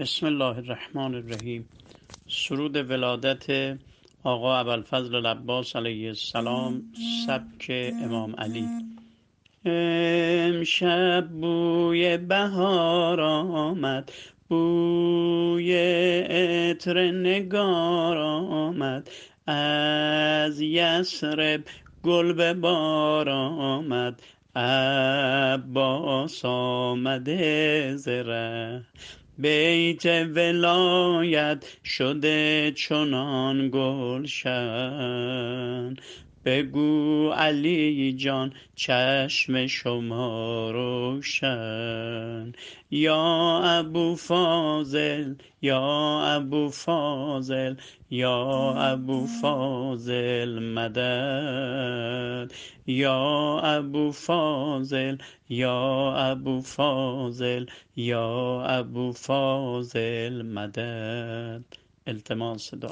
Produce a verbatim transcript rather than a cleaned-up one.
بسم الله الرحمن الرحیم. سرود ولادت آقا ابوالفضل العباس علیه السلام، سبک امام علی. امشب بوی بهار آمد، بوی عطر نگار آمد، از یثرب گل به بار آمد، عباس آمده ز ره. بیت ولایت شده چنان گلشن، بگو علی جان چشم شما روشن. یا ابو فاضل یا ابو فاضل یا ابو فاضل مدد، یا ابو فاضل یا ابو فاضل یا ابو فاضل مدد. التماس دعا.